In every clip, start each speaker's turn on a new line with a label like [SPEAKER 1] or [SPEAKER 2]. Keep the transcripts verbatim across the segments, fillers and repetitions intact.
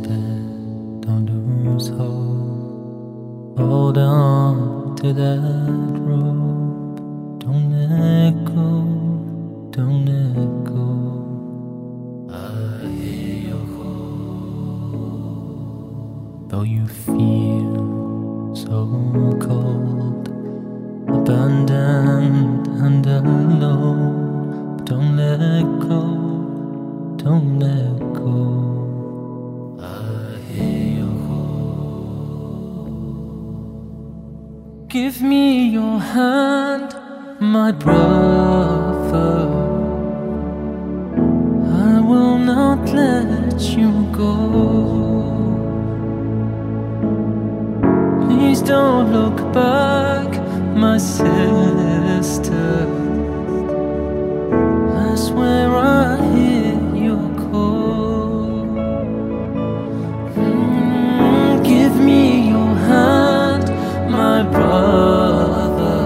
[SPEAKER 1] instead, don't lose hope. Hold on to that rope. Don't let go, don't let go. I hear your hope. Though you feel so cold, abandoned and alone, don't let go, don't let go. I hear your hope. Give me your hand, my brother. I will not let you go. Please don't look back, my sister. I swear I hear your call. Mm, give me your hand, my brother.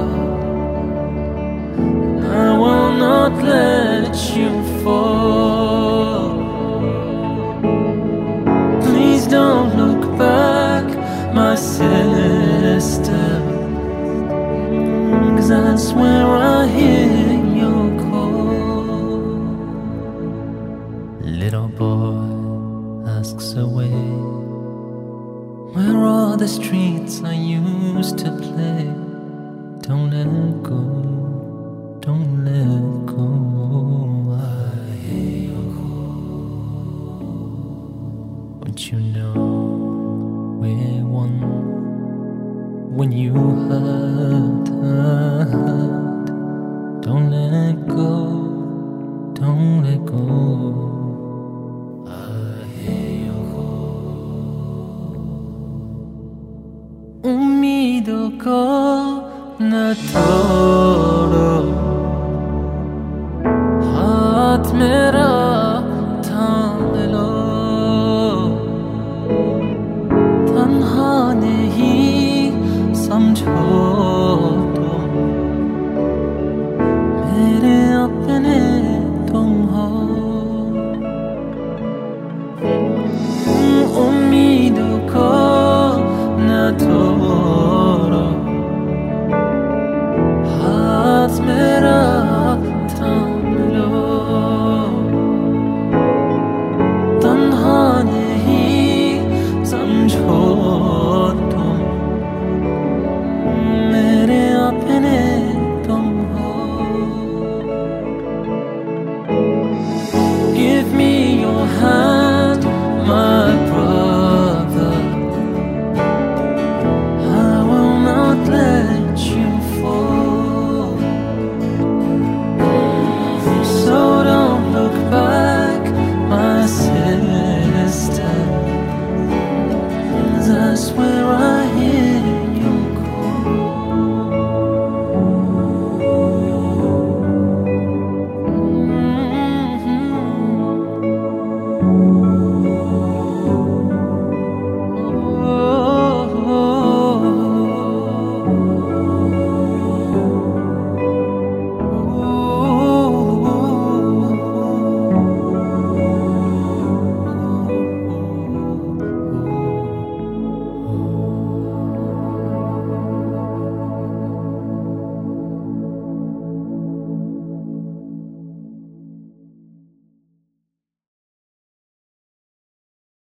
[SPEAKER 1] I will not let you fall. Please don't look back, my sister. Cause I swear I hear your call. Little boy asks away, where are the streets I used to play? Don't let go, don't let go. I hear your call. Don't you know we're one? When you hurt, hurt, don't let go, don't let go. I hear your call. Umido ko na toro, heart में